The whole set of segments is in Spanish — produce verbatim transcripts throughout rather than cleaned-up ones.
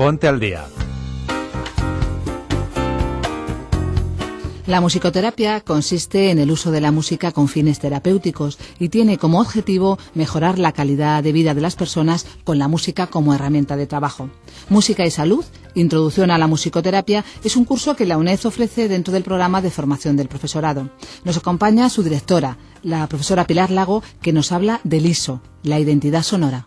Ponte al Día. La musicoterapia consiste en el uso de la música con fines terapéuticos y tiene como objetivo mejorar la calidad de vida de las personas con la música como herramienta de trabajo. Música y Salud, Introducción a la Musicoterapia, es un curso que la UNED ofrece dentro del programa de formación del profesorado. Nos acompaña su directora, la profesora Pilar Lago, que nos habla del I S O, la identidad sonora.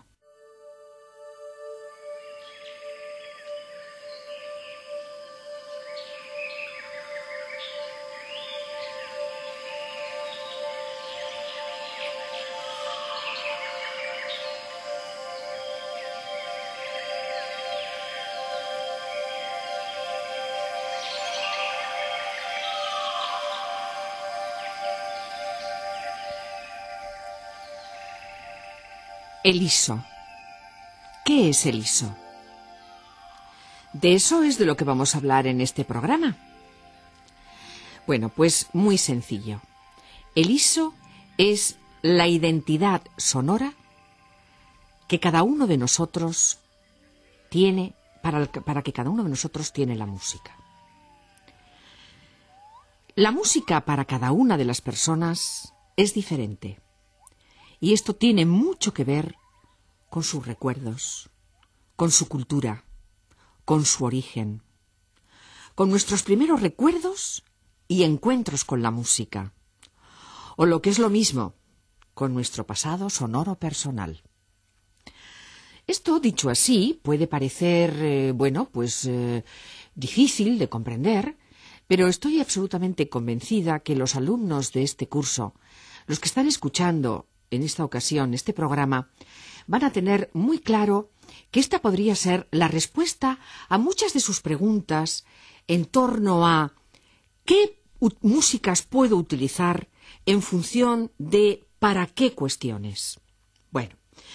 El I S O. ¿Qué es el I S O? De eso es de lo que vamos a hablar en este programa. Bueno, pues muy sencillo. El I S O es la identidad sonora que cada uno de nosotros tiene, para, el, para que cada uno de nosotros tiene la música. La música para cada una de las personas es diferente. Y esto tiene mucho que ver con sus recuerdos, con su cultura, con su origen, con nuestros primeros recuerdos y encuentros con la música, o lo que es lo mismo, con nuestro pasado sonoro personal. Esto, dicho así, puede parecer, eh, bueno, pues eh, difícil de comprender, pero estoy absolutamente convencida que los alumnos de este curso, los que están escuchando en esta ocasión este programa, van a tener muy claro que esta podría ser la respuesta a muchas de sus preguntas en torno a qué músicas puedo utilizar en función de para qué cuestiones. Bueno,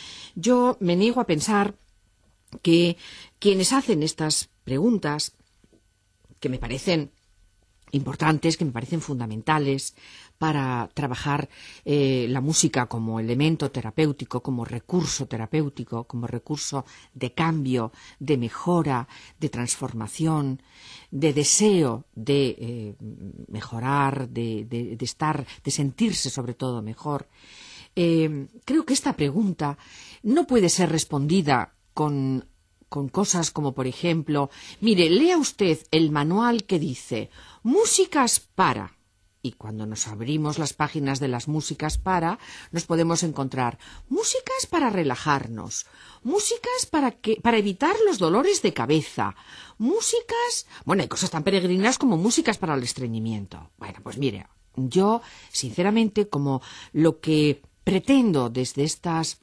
yo me niego a pensar que quienes hacen estas preguntas, que me parecen importantes, que me parecen fundamentales para trabajar eh, la música como elemento terapéutico, como recurso terapéutico, como recurso de cambio, de mejora, de transformación, de deseo de eh, mejorar, de, de, de estar, de sentirse sobre todo mejor. Eh, creo que esta pregunta no puede ser respondida con con cosas como, por ejemplo, mire, lea usted el manual que dice músicas para, y cuando nos abrimos las páginas de las músicas para, nos podemos encontrar músicas para relajarnos, músicas para que, para evitar los dolores de cabeza, músicas, bueno, hay cosas tan peregrinas como músicas para el estreñimiento. Bueno, pues mire, yo, sinceramente, como lo que pretendo desde estas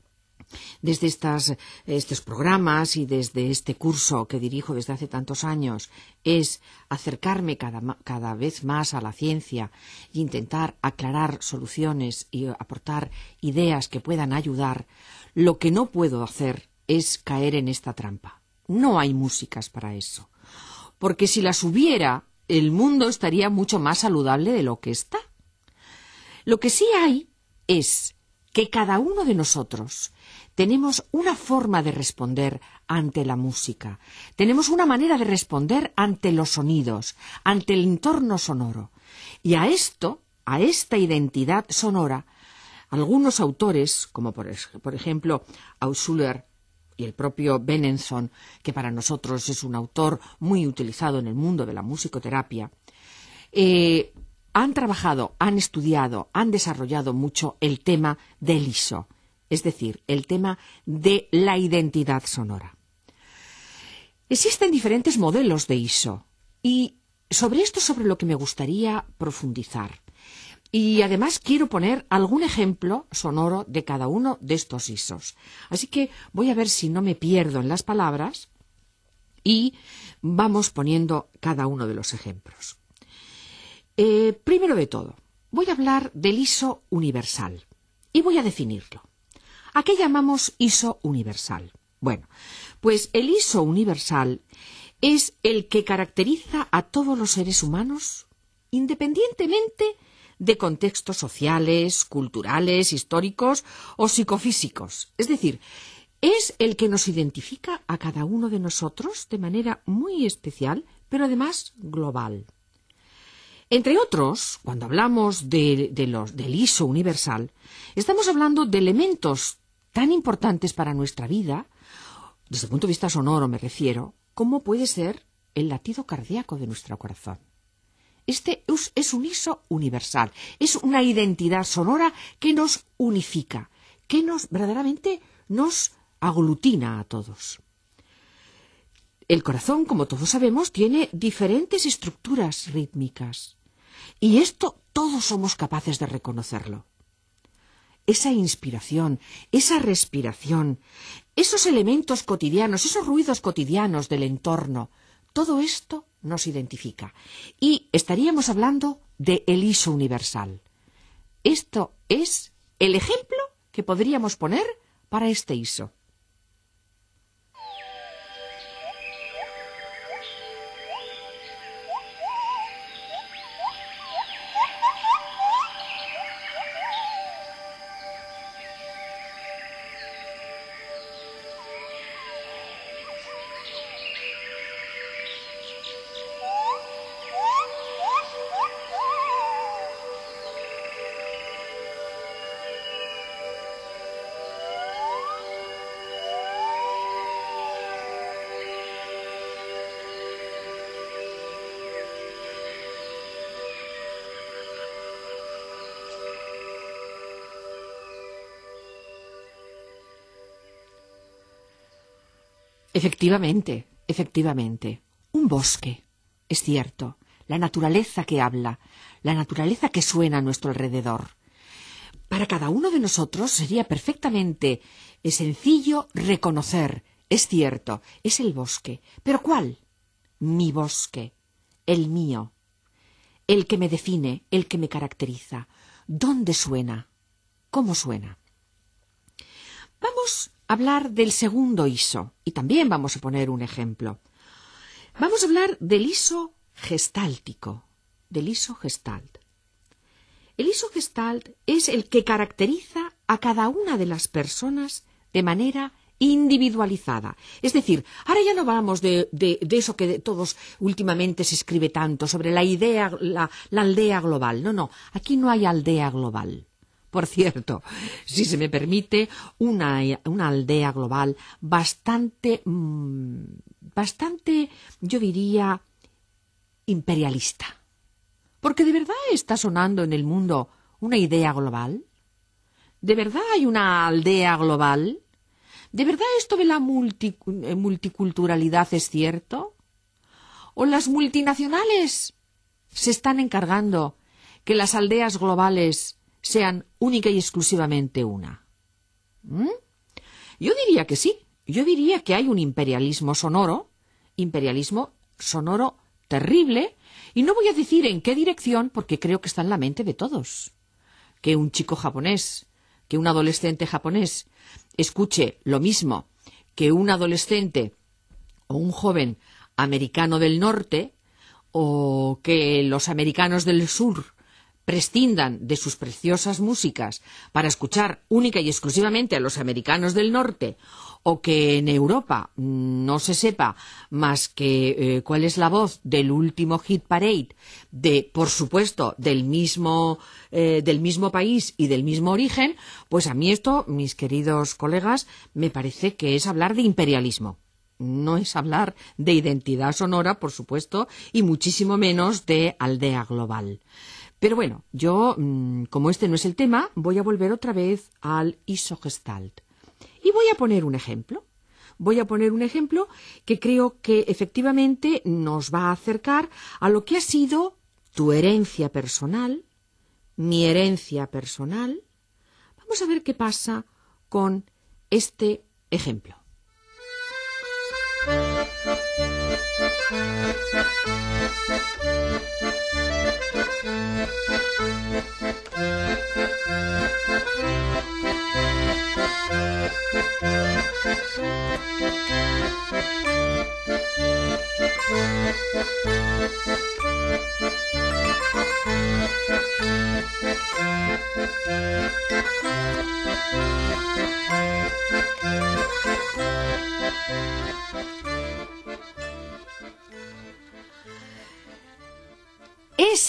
Desde estas, estos programas y desde este curso que dirijo desde hace tantos años es acercarme cada, cada vez más a la ciencia e intentar aclarar soluciones y aportar ideas que puedan ayudar. Lo que no puedo hacer es caer en esta trampa. No hay músicas para eso. Porque si las hubiera, el mundo estaría mucho más saludable de lo que está. Lo que sí hay es que cada uno de nosotros tenemos una forma de responder ante la música, tenemos una manera de responder ante los sonidos, ante el entorno sonoro. Y a esto, a esta identidad sonora, algunos autores, como por, por ejemplo Altschuler y el propio Benenson, que para nosotros es un autor muy utilizado en el mundo de la musicoterapia, eh, han trabajado, han estudiado, han desarrollado mucho el tema del I S O, es decir, el tema de la identidad sonora. Existen diferentes modelos de I S O y sobre esto es sobre lo que me gustaría profundizar. Y además quiero poner algún ejemplo sonoro de cada uno de estos I S Os. Así que voy a ver si no me pierdo en las palabras y vamos poniendo cada uno de los ejemplos. Eh, primero de todo, voy a hablar del I S O universal y voy a definirlo. ¿A qué llamamos I S O universal? Bueno, pues el I S O universal es el que caracteriza a todos los seres humanos independientemente de contextos sociales, culturales, históricos o psicofísicos. Es decir, Es el que nos identifica a cada uno de nosotros de manera muy especial, pero además global. Entre otros, cuando hablamos de, de los, del I S O universal, estamos hablando de elementos tan importantes para nuestra vida, desde el punto de vista sonoro me refiero, como puede ser el latido cardíaco de nuestro corazón. Este es, es un I S O universal, es una identidad sonora que nos unifica, que nos verdaderamente nos aglutina a todos. El corazón, como todos sabemos, tiene diferentes estructuras rítmicas. Y esto todos somos capaces de reconocerlo. Esa inspiración, esa respiración, esos elementos cotidianos, esos ruidos cotidianos del entorno, todo esto nos identifica. Y estaríamos hablando de el I S O universal. Esto es el ejemplo que podríamos poner para este I S O. Efectivamente, efectivamente. Un bosque, es cierto. La naturaleza que habla, la naturaleza que suena a nuestro alrededor. Para cada uno de nosotros sería perfectamente sencillo reconocer, es cierto, es el bosque. ¿Pero cuál? Mi bosque, el mío, el que me define, el que me caracteriza. ¿Dónde suena? ¿Cómo suena? Vamos a hablar del segundo I S O y también vamos a poner un ejemplo. Vamos a hablar del I S O gestáltico, del I S O gestalt. El I S O gestalt es el que caracteriza a cada una de las personas de manera individualizada. Es decir, ahora ya no hablamos de, de, de eso que de todos últimamente se escribe tanto, sobre la idea, la, la aldea global. No, no, aquí no hay aldea global. Por cierto, si se me permite, una, una aldea global bastante, mmm, bastante, yo diría, imperialista. Porque de verdad está sonando en el mundo una idea global. ¿De verdad hay una aldea global? ¿De verdad esto de la multi, multiculturalidad es cierto? ¿O las multinacionales se están encargando que las aldeas globales sean única y exclusivamente una? ¿Mm? Yo diría que sí. Yo diría que hay un imperialismo sonoro, imperialismo sonoro terrible, y no voy a decir en qué dirección, porque creo que está en la mente de todos. Que un chico japonés, que un adolescente japonés escuche lo mismo que un adolescente o un joven americano del norte, o que los americanos del sur prescindan de sus preciosas músicas para escuchar única y exclusivamente a los americanos del norte, o que en Europa no se sepa más que eh, cuál es la voz del último hit parade de, por supuesto, del mismo, eh, del mismo país y del mismo origen, pues a mí esto, mis queridos colegas, me parece que es hablar de imperialismo. No es hablar de identidad sonora, por supuesto, y muchísimo menos de aldea global. Pero bueno, yo, como este no es el tema, voy a volver otra vez al I S O gestalt. Y voy a poner un ejemplo. Voy a poner un ejemplo que creo que efectivamente nos va a acercar a lo que ha sido tu herencia personal, mi herencia personal. Vamos a ver qué pasa con este ejemplo.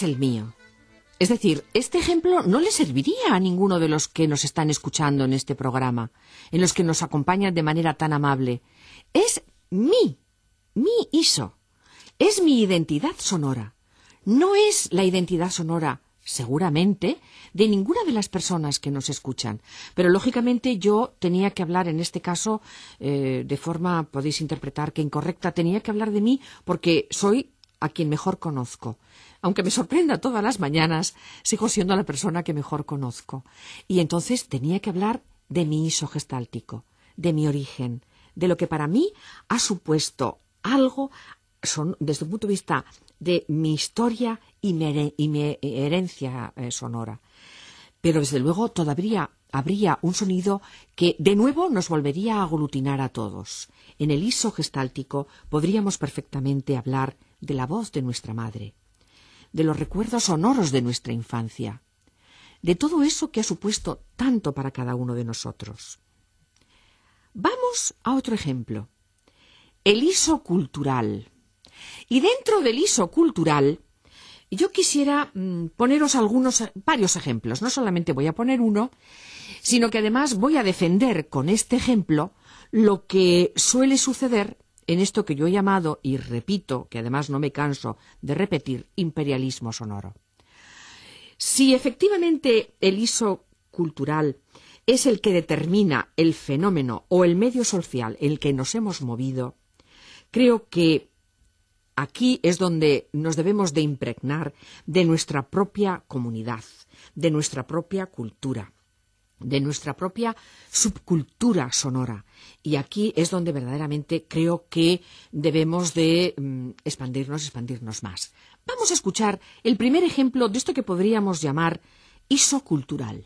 es el mío. Es decir, este ejemplo no le serviría a ninguno de los que nos están escuchando en este programa, en los que nos acompañan de manera tan amable. Es mi, mi I S O. Es mi identidad sonora. No es la identidad sonora, seguramente, de ninguna de las personas que nos escuchan. Pero, lógicamente, yo tenía que hablar, en este caso, eh, de forma, podéis interpretar que incorrecta, tenía que hablar de mí porque soy a quien mejor conozco. Aunque me sorprenda todas las mañanas, sigo siendo la persona que mejor conozco. Y entonces tenía que hablar de mi I S O gestáltico, de mi origen, de lo que para mí ha supuesto algo, son, desde el punto de vista de mi historia y mi, y mi herencia eh, sonora. Pero, desde luego, todavía habría un sonido que, de nuevo, nos volvería a aglutinar a todos. En el I S O gestáltico podríamos perfectamente hablar de la voz de nuestra madre, de los recuerdos sonoros de nuestra infancia, de todo eso que ha supuesto tanto para cada uno de nosotros. Vamos a otro ejemplo, el I S O cultural. Y dentro del I S O cultural, yo quisiera mmm, poneros algunos, varios ejemplos. No solamente voy a poner uno, sino que además voy a defender con este ejemplo lo que suele suceder en esto que yo he llamado, y repito, que además no me canso de repetir, imperialismo sonoro. Si efectivamente el I S O cultural es el que determina el fenómeno o el medio social en el que nos hemos movido, creo que aquí es donde nos debemos de impregnar de nuestra propia comunidad, de nuestra propia cultura, de nuestra propia subcultura sonora. Y aquí es donde verdaderamente creo que debemos de mm, expandirnos, expandirnos más. Vamos a escuchar el primer ejemplo de esto que podríamos llamar I S O cultural.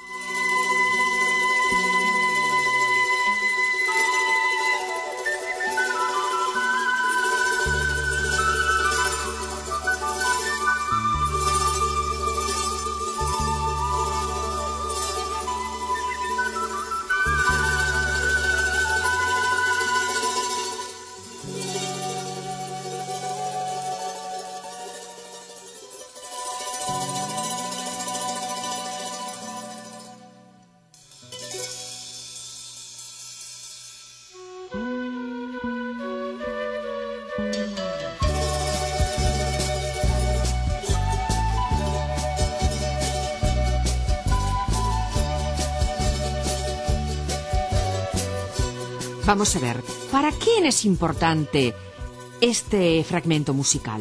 Vamos a ver, ¿para quién es importante este fragmento musical?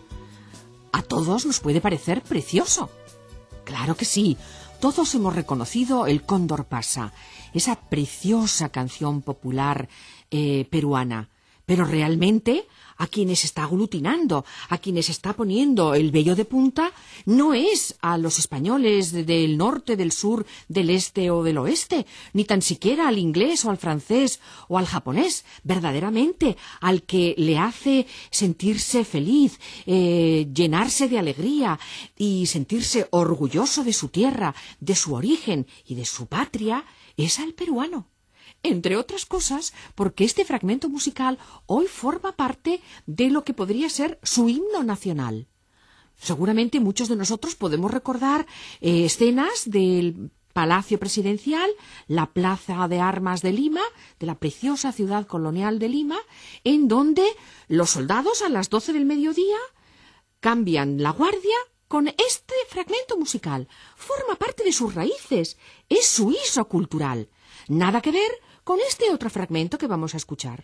A todos nos puede parecer precioso. Claro que sí, todos hemos reconocido El Cóndor pasa, esa preciosa canción popular eh, peruana. Pero realmente a quienes está aglutinando, a quienes está poniendo el vello de punta, no es a los españoles del norte, del sur, del este o del oeste, ni tan siquiera al inglés o al francés o al japonés. Verdaderamente al que le hace sentirse feliz, eh, llenarse de alegría y sentirse orgulloso de su tierra, de su origen y de su patria, es al peruano. Entre otras cosas, porque este fragmento musical hoy forma parte de lo que podría ser su himno nacional. Seguramente muchos de nosotros podemos recordar eh, escenas del Palacio Presidencial, la Plaza de Armas de Lima, de la preciosa ciudad colonial de Lima, en donde los soldados a las doce del mediodía cambian la guardia con este fragmento musical. Forma parte de sus raíces, es su I S O cultural. Nada que ver con este otro fragmento que vamos a escuchar.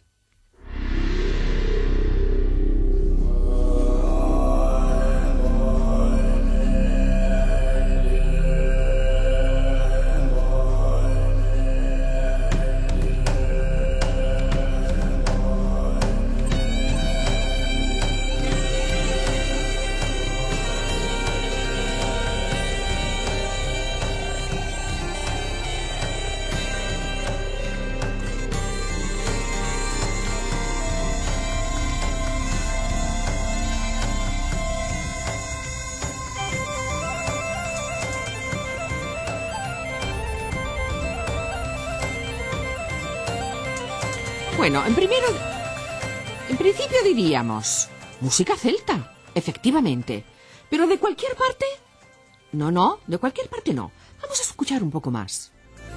Bueno, en primero, en principio diríamos música celta, efectivamente, ¿Pero de cualquier parte? No, no, de cualquier parte no. Vamos a escuchar un poco más.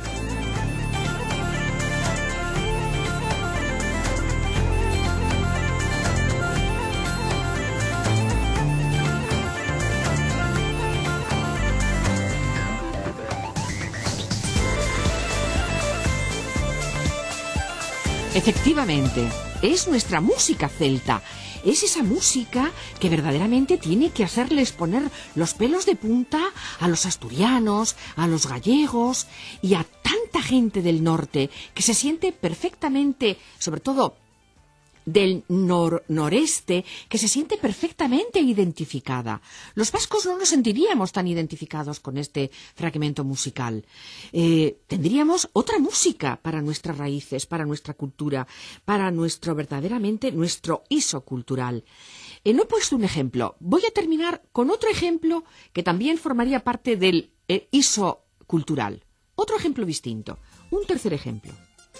Efectivamente, es nuestra música celta. Es esa música que verdaderamente tiene que hacerles poner los pelos de punta a los asturianos, a los gallegos y a tanta gente del norte que se siente perfectamente, sobre todo del nor noreste, que se siente perfectamente identificada. Los vascos no nos sentiríamos tan identificados con este fragmento musical. Eh, tendríamos otra música para nuestras raíces, para nuestra cultura, para nuestro verdaderamente nuestro iso cultural. Eh, no he puesto un ejemplo. Voy a terminar con otro ejemplo que también formaría parte del eh, iso cultural. Otro ejemplo distinto. Un tercer ejemplo.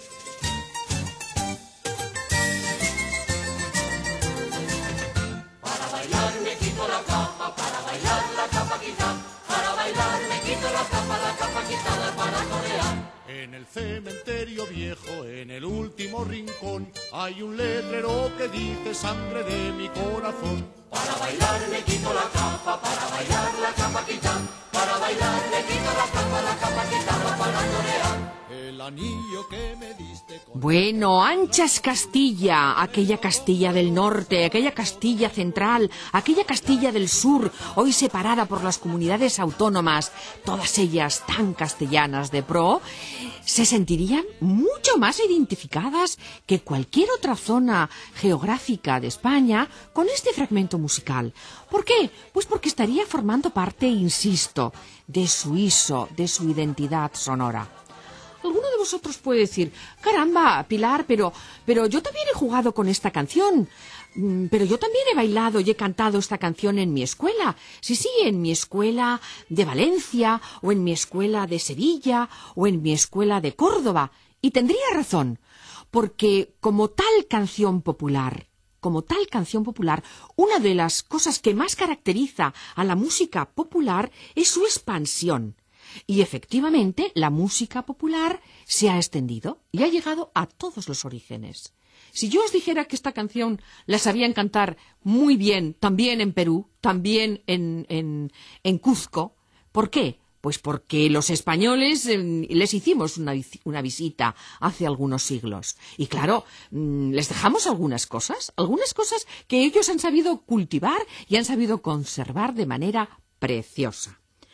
En el cementerio viejo, en el último rincón, hay un letrero que dice sangre de mi corazón. Para bailar me quito la capa, para bailar la capa quitar, para bailar me quito la capa, la capa quitada para torear. El anillo que me diste con... Bueno, ancha es Castilla, aquella Castilla del norte, aquella Castilla central, aquella Castilla del sur, hoy separada por las comunidades autónomas, todas ellas tan castellanas de pro, se sentirían mucho más identificadas que cualquier otra zona geográfica de España con este fragmento musical. ¿Por qué? Pues porque estaría formando parte, insisto, de su iso, de su identidad sonora. Alguno de vosotros puede decir, caramba, Pilar, pero, pero yo también he jugado con esta canción, pero yo también he bailado y he cantado esta canción en mi escuela. Sí, sí, en mi escuela de Valencia, o en mi escuela de Sevilla, o en mi escuela de Córdoba. Y tendría razón, porque como tal canción popular, como tal canción popular, una de las cosas que más caracteriza a la música popular es su expansión. Y efectivamente la música popular se ha extendido y ha llegado a todos los orígenes. Si yo os dijera que esta canción la sabían cantar muy bien también en Perú, también en, en, en Cuzco, ¿por qué? Pues porque los españoles eh, les hicimos una, una visita hace algunos siglos. Y claro, mmm, les dejamos algunas cosas, algunas cosas que ellos han sabido cultivar y han sabido conservar de manera preciosa.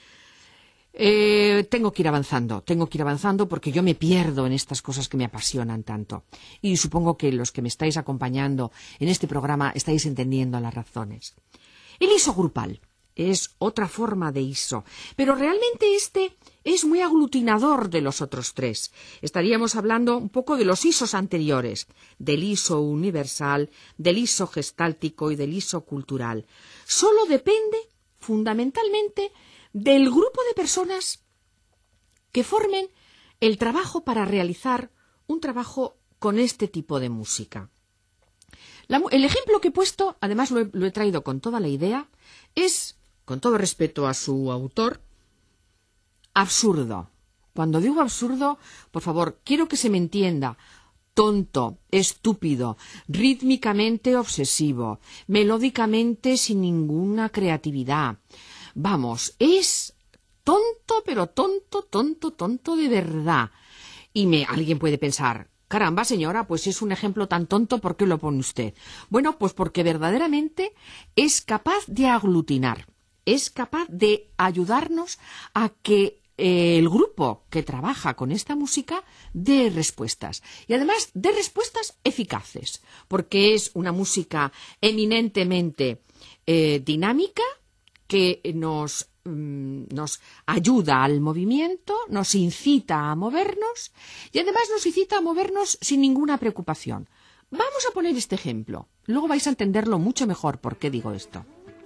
Eh, tengo que ir avanzando, tengo que ir avanzando porque yo me pierdo en estas cosas que me apasionan tanto. Y supongo que los que me estáis acompañando en este programa estáis entendiendo las razones. El iso grupal es otra forma de iso, pero realmente este es muy aglutinador de los otros tres. Estaríamos hablando un poco de los isos anteriores, del iso universal, del iso gestáltico y del iso cultural. Solo depende, fundamentalmente, del grupo de personas que formen el trabajo para realizar un trabajo con este tipo de música. La, el ejemplo que he puesto, además lo he, lo he traído con toda la idea, es, con todo respeto a su autor, absurdo. Cuando digo absurdo, por favor, quiero que se me entienda. Tonto, estúpido, rítmicamente obsesivo, melódicamente sin ninguna creatividad. Vamos, es tonto, pero tonto, tonto, tonto de verdad. Y me, alguien puede pensar, caramba, señora, pues es un ejemplo tan tonto, ¿por qué lo pone usted? Bueno, pues porque verdaderamente es capaz de aglutinar, es capaz de ayudarnos a que eh, el grupo que trabaja con esta música dé respuestas. Y además de respuestas eficaces, porque es una música eminentemente eh, dinámica, que nos, mm, nos ayuda al movimiento, nos incita a movernos y además nos incita a movernos sin ninguna preocupación. Vamos a poner este ejemplo. Luego vais a entenderlo mucho mejor por qué digo esto.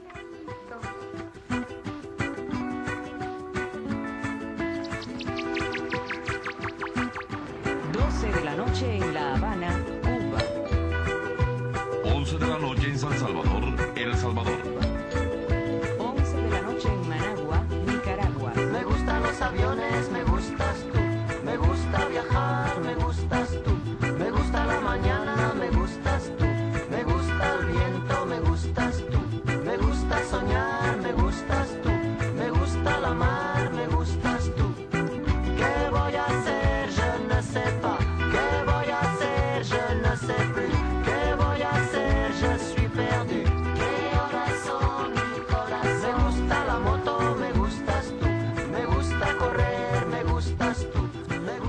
doce de la noche en La Habana, Cuba. once de la noche en San Salvador, El Salvador.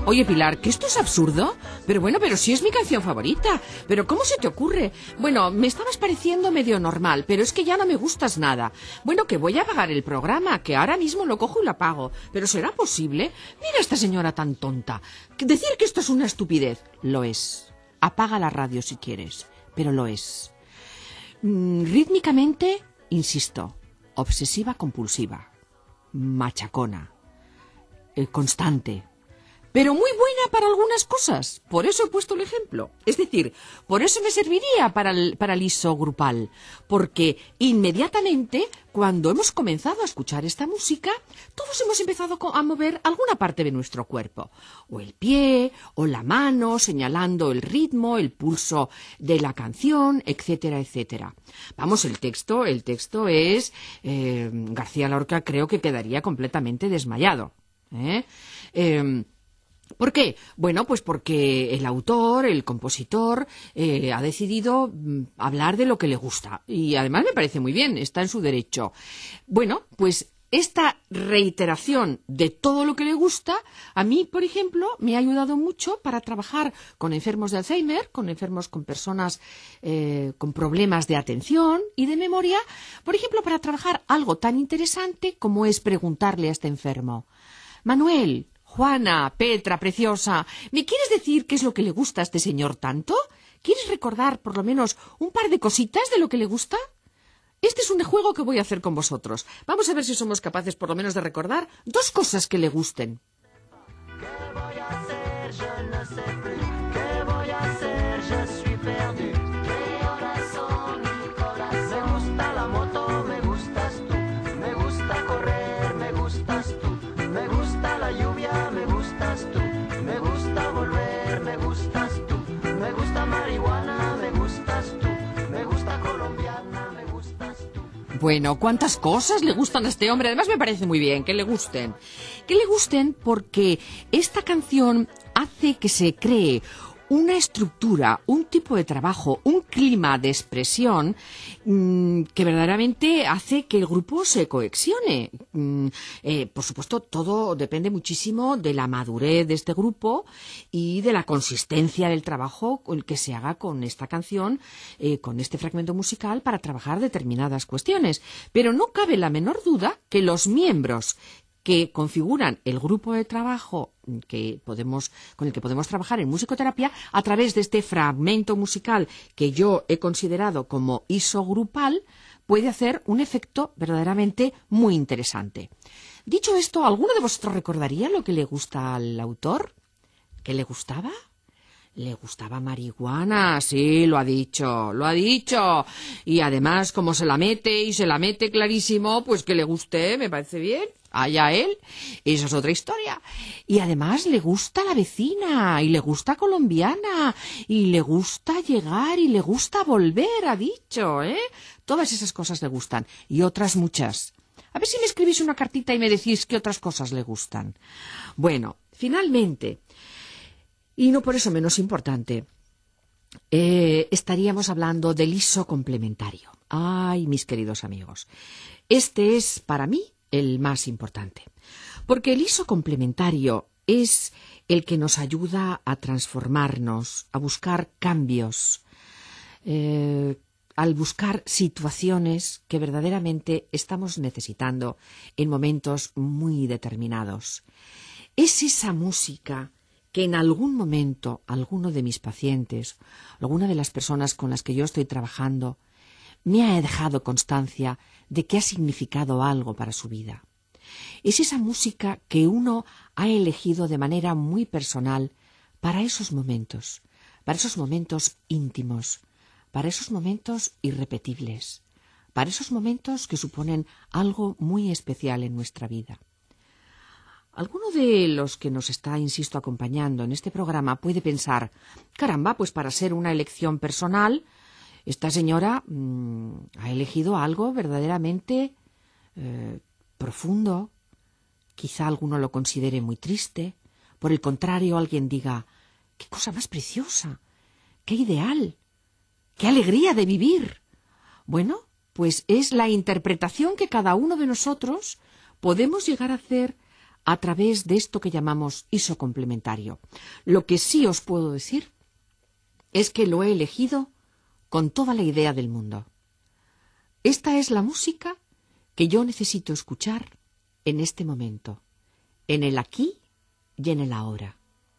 Oye, Pilar, ¿que esto es absurdo? Pero bueno, pero sí es mi canción favorita. ¿Pero cómo se te ocurre? Bueno, me estabas pareciendo medio normal, pero es que ya no me gustas nada. Bueno, que voy a apagar el programa, que ahora mismo lo cojo y lo apago. ¿Pero será posible? Mira a esta señora tan tonta. Decir que esto es una estupidez. Lo es. Apaga la radio si quieres, pero lo es. Mm, rítmicamente, insisto, obsesiva compulsiva, machacona, eh, constante, pero muy buena para algunas cosas. Por eso he puesto el ejemplo. Es decir, por eso me serviría para el, para el I S O grupal. Porque inmediatamente, cuando hemos comenzado a escuchar esta música, todos hemos empezado a mover alguna parte de nuestro cuerpo. O el pie, o la mano, señalando el ritmo, el pulso de la canción, etcétera, etcétera. Vamos, el texto, el texto es... Eh, García Lorca creo que quedaría completamente desmayado. ¿Eh? Eh, ¿Por qué? Bueno, pues porque el autor, el compositor, eh, ha decidido mm, hablar de lo que le gusta. Y además me parece muy bien, está en su derecho. Bueno, pues esta reiteración de todo lo que le gusta, a mí, por ejemplo, me ha ayudado mucho para trabajar con enfermos de Alzheimer, con enfermos con personas eh, con problemas de atención y de memoria, por ejemplo, para trabajar algo tan interesante como es preguntarle a este enfermo: Manuel, Juana, Petra, preciosa, ¿me quieres decir qué es lo que le gusta a este señor tanto? ¿Quieres recordar por lo menos un par de cositas de lo que le gusta? Este es un juego que voy a hacer con vosotros. Vamos a ver si somos capaces por lo menos de recordar dos cosas que le gusten. ¿Qué voy a hacer? Yo no sé plus. ¿Qué voy a hacer? Yo suis perdu. ¿Qué horas son? Mi corazón. Me gusta la moto, me gustas tú. Me gusta correr, me gustas tú. Me gusta la lluvia, me gustas tú. Me gusta volver, me gustas tú. Me gusta marihuana, me gustas tú. Me gusta colombiana, me gustas tú. Bueno, ¿cuántas cosas le gustan a este hombre? Además me parece muy bien que le gusten. Que le gusten porque esta canción hace que se cree una estructura, un tipo de trabajo, un clima de expresión mmm, que verdaderamente hace que el grupo se cohesione. Mm, eh, por supuesto, todo depende muchísimo de la madurez de este grupo y de la consistencia del trabajo que se haga con esta canción, eh, con este fragmento musical, para trabajar determinadas cuestiones. Pero no cabe la menor duda que los miembros que configuran el grupo de trabajo que podemos, con el que podemos trabajar en musicoterapia, a través de este fragmento musical que yo he considerado como I S O grupal, puede hacer un efecto verdaderamente muy interesante. Dicho esto, ¿alguno de vosotros recordaría lo que le gusta al autor? ¿Qué le gustaba? Le gustaba marihuana, sí, lo ha dicho, lo ha dicho. Y además, como se la mete, y se la mete clarísimo, pues que le guste, me parece bien. Allá él, esa es otra historia. Y además le gusta la vecina, y le gusta colombiana, y le gusta llegar, y le gusta volver, ha dicho, ¿eh? Todas esas cosas le gustan, y otras muchas. A ver si me escribís una cartita y me decís qué otras cosas le gustan. Bueno, finalmente, y no por eso menos importante, eh, estaríamos hablando del I S O complementario. Ay, mis queridos amigos, este es para mí el más importante, porque el I S O complementario es el que nos ayuda a transformarnos, a buscar cambios, eh, al buscar situaciones que verdaderamente estamos necesitando en momentos muy determinados. Es esa música que en algún momento alguno de mis pacientes, alguna de las personas con las que yo estoy trabajando, me ha dejado constancia de que ha significado algo para su vida. Es esa música que uno ha elegido de manera muy personal para esos momentos, para esos momentos íntimos, para esos momentos irrepetibles, para esos momentos que suponen algo muy especial en nuestra vida. Alguno de los que nos está, insisto, acompañando en este programa puede pensar, caramba, pues para ser una elección personal, esta señora mmm, ha elegido algo verdaderamente eh, profundo. Quizá alguno lo considere muy triste. Por el contrario, alguien diga, qué cosa más preciosa, qué ideal, qué alegría de vivir. Bueno, pues es la interpretación que cada uno de nosotros podemos llegar a hacer a través de esto que llamamos isocomplementario. Lo que sí os puedo decir es que lo he elegido con toda la idea del mundo. Esta es la música que yo necesito escuchar en este momento, en el aquí y en el ahora.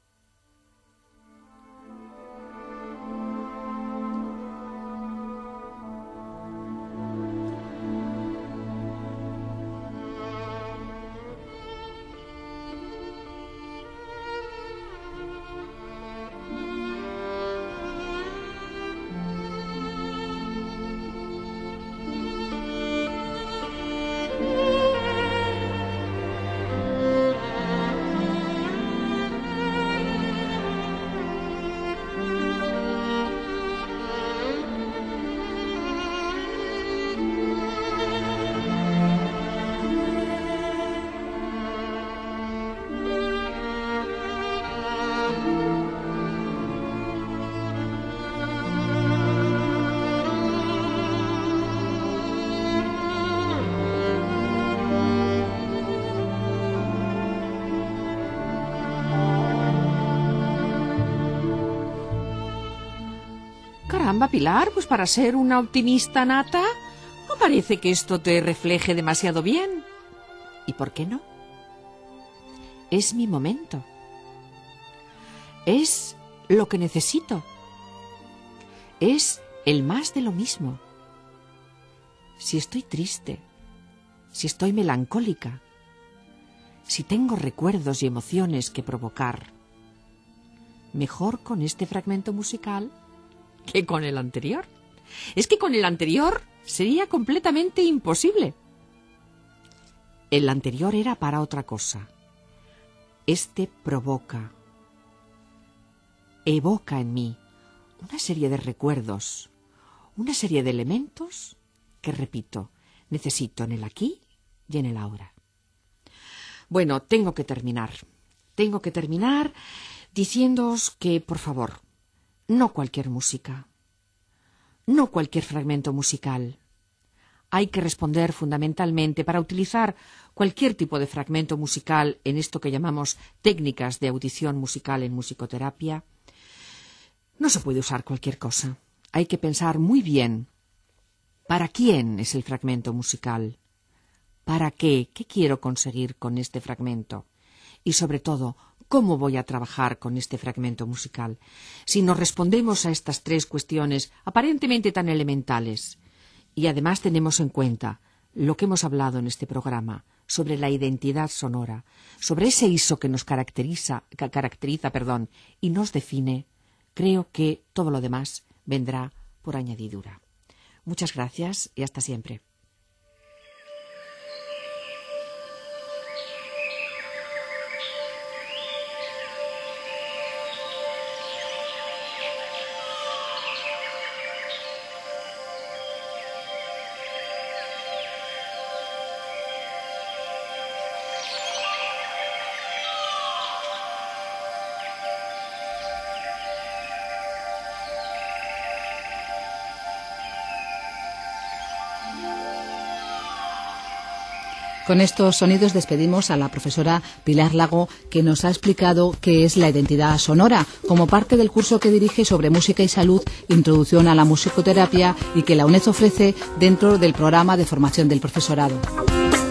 Caramba, Pilar, pues para ser una optimista nata, no parece que esto te refleje demasiado bien. ¿Y por qué no? Es mi momento. Es lo que necesito. Es el más de lo mismo. Si estoy triste, si estoy melancólica, si tengo recuerdos y emociones que provocar, mejor con este fragmento musical que con el anterior. Es que con el anterior sería completamente imposible. El anterior era para otra cosa. Este provoca, evoca en mí una serie de recuerdos, una serie de elementos que, repito, necesito en el aquí y en el ahora. Bueno, tengo que terminar. Tengo que terminar diciéndoos que, por favor, no cualquier música, no cualquier fragmento musical. Hay que responder fundamentalmente para utilizar cualquier tipo de fragmento musical en esto que llamamos técnicas de audición musical en musicoterapia. No se puede usar cualquier cosa. Hay que pensar muy bien para quién es el fragmento musical, para qué, qué quiero conseguir con este fragmento y, sobre todo, ¿cómo voy a trabajar con este fragmento musical? Si nos respondemos a estas tres cuestiones aparentemente tan elementales y además tenemos en cuenta lo que hemos hablado en este programa sobre la identidad sonora, sobre ese iso que nos caracteriza, que caracteriza, perdón, y nos define, creo que todo lo demás vendrá por añadidura. Muchas gracias y hasta siempre. Con estos sonidos despedimos a la profesora Pilar Lago, que nos ha explicado qué es la identidad sonora, como parte del curso que dirige sobre música y salud, introducción a la musicoterapia, y que la UNED ofrece dentro del programa de formación del profesorado.